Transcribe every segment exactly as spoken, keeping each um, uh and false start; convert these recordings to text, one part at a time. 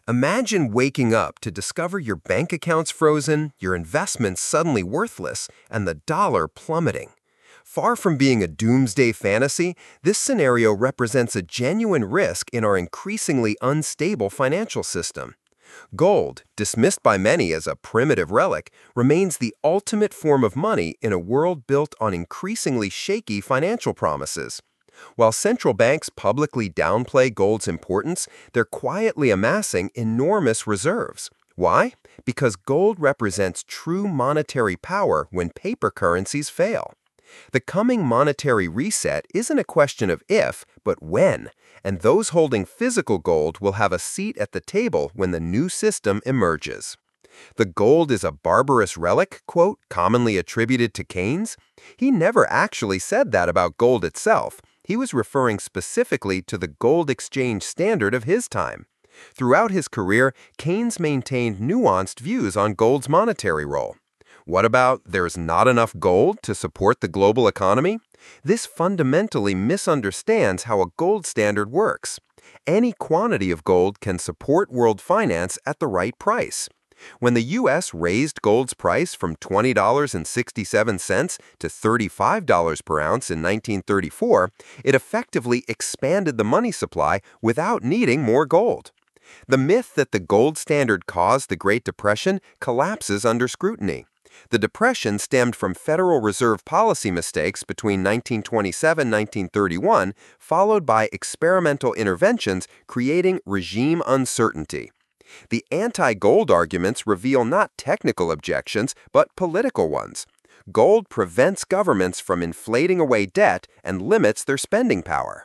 Imagine waking up to discover your bank account's frozen, your investments suddenly worthless, and the dollar plummeting. Far from being a doomsday fantasy, this scenario represents a genuine risk in our increasingly unstable financial system. Gold, dismissed by many as a primitive relic, remains the ultimate form of money in a world built on increasingly shaky financial promises. While central banks publicly downplay gold's importance, they're quietly amassing enormous reserves. Why? Because gold represents true monetary power when paper currencies fail. The coming monetary reset isn't a question of if, but when, and those holding physical gold will have a seat at the table when the new system emerges. The gold is a barbarous relic, quote, commonly attributed to Keynes? He never actually said that about gold itself. He was referring specifically to the gold exchange standard of his time. Throughout his career, Keynes maintained nuanced views on gold's monetary role. What about there's not enough gold to support the global economy? This fundamentally misunderstands how a gold standard works. Any quantity of gold can support world finance at the right price. When the U S raised gold's price from twenty dollars and sixty-seven cents to thirty-five dollars per ounce in nineteen thirty-four, it effectively expanded the money supply without needing more gold. The myth that the gold standard caused the Great Depression collapses under scrutiny. The Depression stemmed from Federal Reserve policy mistakes between nineteen twenty-seven and nineteen thirty-one, followed by experimental interventions creating regime uncertainty. The anti-gold arguments reveal not technical objections, but political ones. Gold prevents governments from inflating away debt and limits their spending power.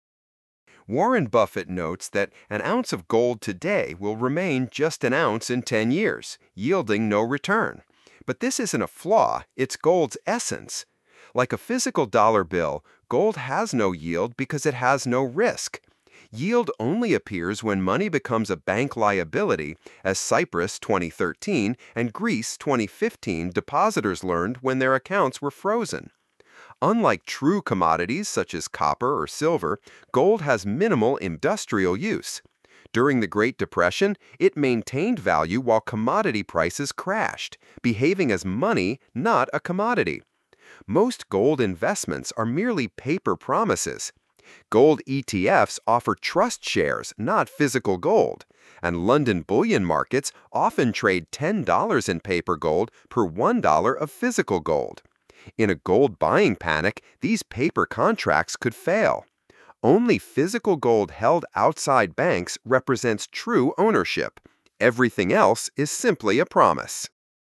Warren Buffett notes that an ounce of gold today will remain just an ounce in ten years, yielding no return. But this isn't a flaw, it's gold's essence. Like a physical dollar bill, gold has no yield because it has no risk. Yield only appears when money becomes a bank liability, as Cyprus twenty thirteen and Greece twenty fifteen depositors learned when their accounts were frozen. Unlike true commodities such as copper or silver, gold has minimal industrial use. During the Great Depression, it maintained value while commodity prices crashed, behaving as money, not a commodity. Most gold investments are merely paper promises. Gold E T Fs offer trust shares, not physical gold, and London bullion markets often trade ten dollars in paper gold per one dollar of physical gold. In a gold buying panic, these paper contracts could fail. Only physical gold held outside banks represents true ownership. Everything else is simply a promise.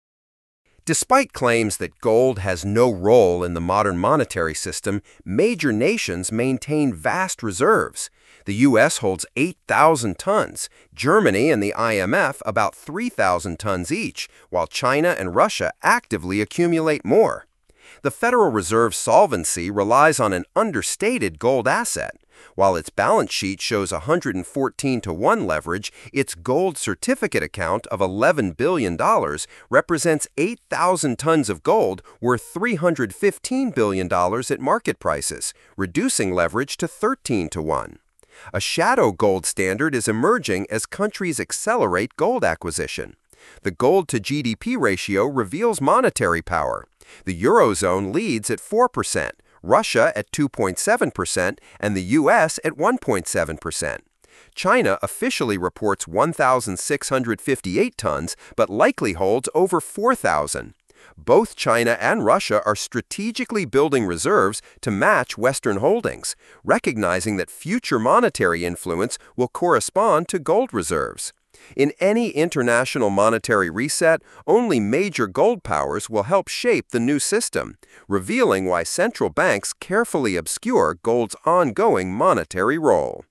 Despite claims that gold has no role in the modern monetary system, major nations maintain vast reserves. The U S holds eight thousand tons, Germany and the I M F about three thousand tons each, while China and Russia actively accumulate more. The Federal Reserve's solvency relies on an understated gold asset. While its balance sheet shows one hundred fourteen to one leverage, its gold certificate account of eleven billion dollars represents eight thousand tons of gold worth three hundred fifteen billion dollars at market prices, reducing leverage to thirteen to one. A shadow gold standard is emerging as countries accelerate gold acquisition. The gold to G D P ratio reveals monetary power. The Eurozone leads at four percent, Russia at two point seven percent, and the U S at one point seven percent. China officially reports one thousand six hundred fifty-eight tons, but likely holds over four thousand. Both China and Russia are strategically building reserves to match Western holdings, recognizing that future monetary influence will correspond to gold reserves. In any international monetary reset, only major gold powers will help shape the new system, revealing why central banks carefully obscure gold's ongoing monetary role.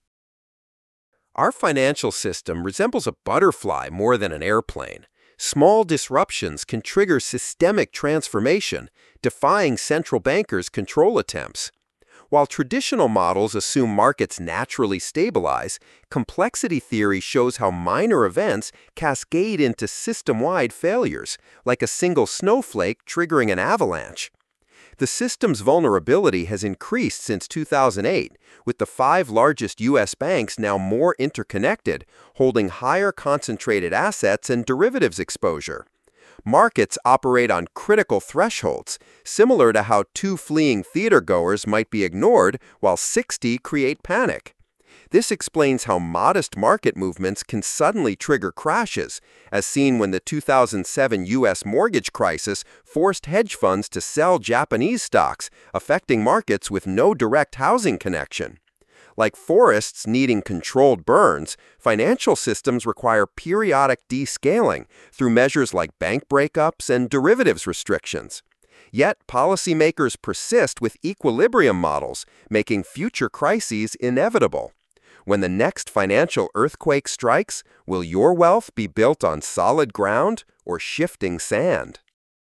Our financial system resembles a butterfly more than an airplane. Small disruptions can trigger systemic transformation, defying central bankers' control attempts. While traditional models assume markets naturally stabilize, complexity theory shows how minor events cascade into system-wide failures, like a single snowflake triggering an avalanche. The system's vulnerability has increased since two thousand eight, with the five largest U S banks now more interconnected, holding higher concentrated assets and derivatives exposure. Markets operate on critical thresholds, similar to how two fleeing theatergoers might be ignored while sixty create panic. This explains how modest market movements can suddenly trigger crashes, as seen when the two thousand seven U S mortgage crisis forced hedge funds to sell Japanese stocks, affecting markets with no direct housing connection. Like forests needing controlled burns, financial systems require periodic descaling through measures like bank breakups and derivatives restrictions. Yet, policymakers persist with equilibrium models, making future crises inevitable. When the next financial earthquake strikes, will your wealth be built on solid ground or shifting sand?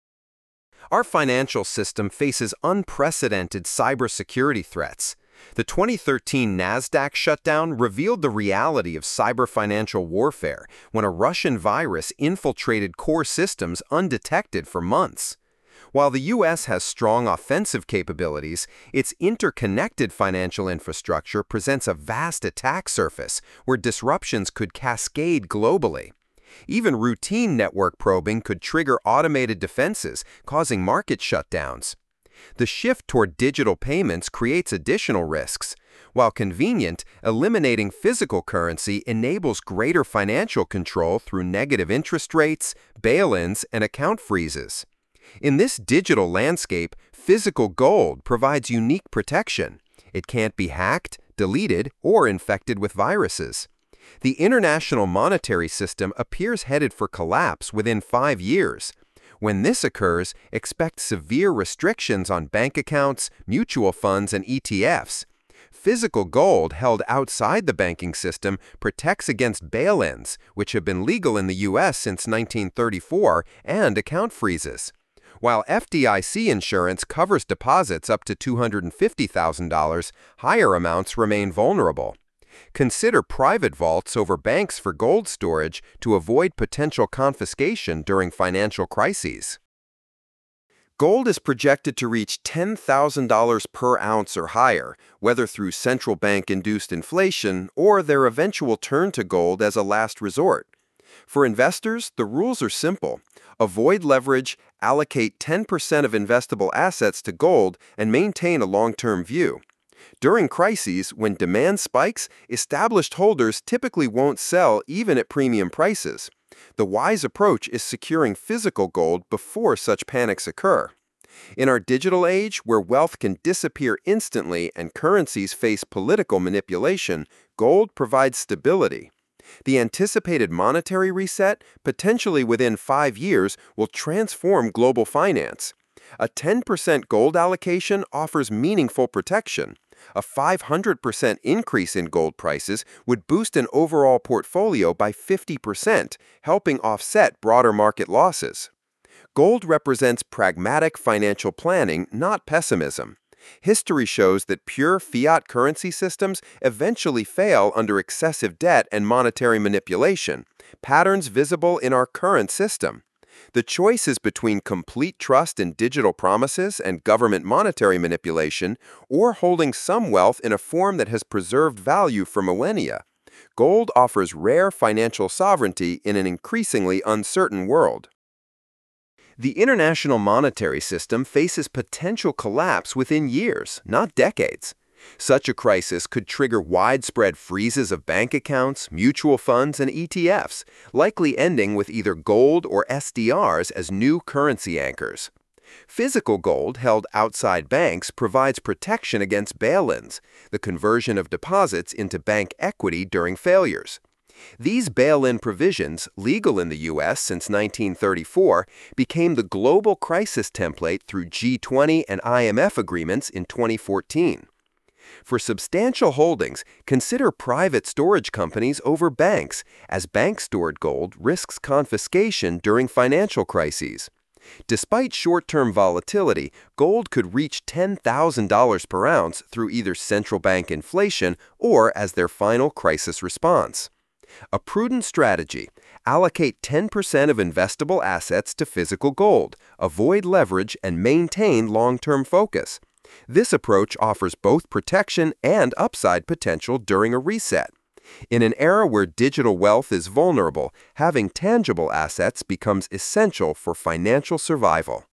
Our financial system faces unprecedented cybersecurity threats. The twenty thirteen NASDAQ shutdown revealed the reality of cyber financial warfare when a Russian virus infiltrated core systems undetected for months. While the U S has strong offensive capabilities, its interconnected financial infrastructure presents a vast attack surface where disruptions could cascade globally. Even routine network probing could trigger automated defenses, causing market shutdowns. The shift toward digital payments creates additional risks. While convenient, eliminating physical currency enables greater financial control through negative interest rates, bail-ins, and account freezes. In this digital landscape, physical gold provides unique protection. It can't be hacked, deleted, or infected with viruses. The international monetary system appears headed for collapse within five years. When this occurs, expect severe restrictions on bank accounts, mutual funds, and E T Fs. Physical gold held outside the banking system protects against bail-ins, which have been legal in the U S since nineteen thirty-four, and account freezes. While F D I C insurance covers deposits up to two hundred fifty thousand dollars, higher amounts remain vulnerable. Consider private vaults over banks for gold storage to avoid potential confiscation during financial crises. Gold is projected to reach ten thousand dollars per ounce or higher, whether through central bank-induced inflation or their eventual turn to gold as a last resort. For investors, the rules are simple. Avoid leverage, allocate ten percent of investable assets to gold, and maintain a long-term view. During crises, when demand spikes, established holders typically won't sell even at premium prices. The wise approach is securing physical gold before such panics occur. In our digital age, where wealth can disappear instantly and currencies face political manipulation, gold provides stability. The anticipated monetary reset, potentially within five years, will transform global finance. A ten percent gold allocation offers meaningful protection. A five hundred percent increase in gold prices would boost an overall portfolio by fifty percent, helping offset broader market losses. Gold represents pragmatic financial planning, not pessimism. History shows that pure fiat currency systems eventually fail under excessive debt and monetary manipulation, patterns visible in our current system. The choice is between complete trust in digital promises and government monetary manipulation, or holding some wealth in a form that has preserved value for millennia. Gold offers rare financial sovereignty in an increasingly uncertain world. The international monetary system faces potential collapse within years, not decades. Such a crisis could trigger widespread freezes of bank accounts, mutual funds, and E T Fs, likely ending with either gold or S D Rs as new currency anchors. Physical gold held outside banks provides protection against bail-ins, the conversion of deposits into bank equity during failures. These bail-in provisions, legal in the U S since nineteen thirty-four, became the global crisis template through G twenty and I M F agreements in twenty fourteen. For substantial holdings, consider private storage companies over banks, as bank-stored gold risks confiscation during financial crises. Despite short-term volatility, gold could reach ten thousand dollars per ounce through either central bank inflation or as their final crisis response. A prudent strategy: allocate ten percent of investable assets to physical gold, avoid leverage, and maintain long-term focus. This approach offers both protection and upside potential during a reset. In an era where digital wealth is vulnerable, having tangible assets becomes essential for financial survival.